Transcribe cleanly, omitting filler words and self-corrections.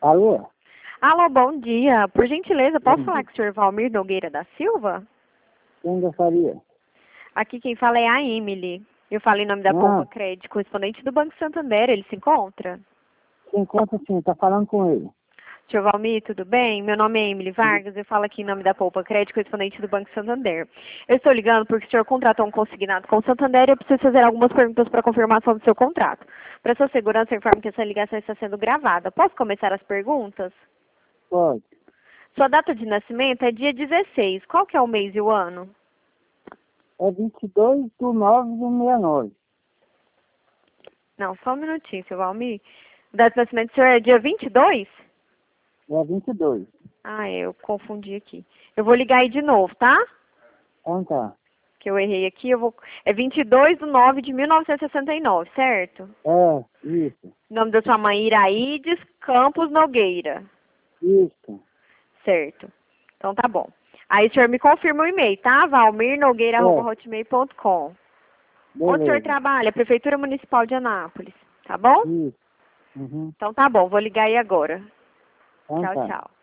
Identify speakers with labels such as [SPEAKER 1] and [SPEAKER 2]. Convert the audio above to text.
[SPEAKER 1] Alô?
[SPEAKER 2] Alô, bom dia. Por gentileza, posso falar com o senhor Valmir Nogueira da Silva?
[SPEAKER 1] Quem gostaria?
[SPEAKER 2] Aqui quem fala é a Emily. Eu falo em nome da Poupa Crédito, correspondente do Banco Santander. Ele se encontra?
[SPEAKER 1] Se encontra sim, tá falando com ele.
[SPEAKER 2] Senhor Valmir, tudo bem? Meu nome é Emily Vargas, eu falo aqui em nome da Poupa Crédito, correspondente do Banco Santander. Eu estou ligando porque o senhor contratou um consignado com o Santander e eu preciso fazer algumas perguntas para confirmação do seu contrato. Para sua segurança, eu informo que essa ligação está sendo gravada. Posso começar as perguntas?
[SPEAKER 1] Pode.
[SPEAKER 2] Sua data de nascimento é dia 16. Qual que é o mês e o ano?
[SPEAKER 1] É 22/9/69.
[SPEAKER 2] Não, só um minutinho, seu Valmir. A data de nascimento do senhor é dia 22?
[SPEAKER 1] É 22.
[SPEAKER 2] Ah, eu confundi aqui. Eu vou ligar aí de novo, tá?
[SPEAKER 1] Então tá.
[SPEAKER 2] Que eu errei aqui, É 22/9/1969, certo?
[SPEAKER 1] É, isso.
[SPEAKER 2] O nome da sua mãe, Iraides Campos Nogueira.
[SPEAKER 1] Isso.
[SPEAKER 2] Certo. Então tá bom. Aí o senhor me confirma o e-mail, tá? valmirnogueira@hotmail.com. Onde o senhor
[SPEAKER 1] Beleza.
[SPEAKER 2] trabalha? Prefeitura Municipal de Anápolis. Tá bom?
[SPEAKER 1] Isso. Uhum.
[SPEAKER 2] Então tá bom, vou ligar aí agora.
[SPEAKER 1] Então
[SPEAKER 2] Tchau,
[SPEAKER 1] tá.
[SPEAKER 2] tchau.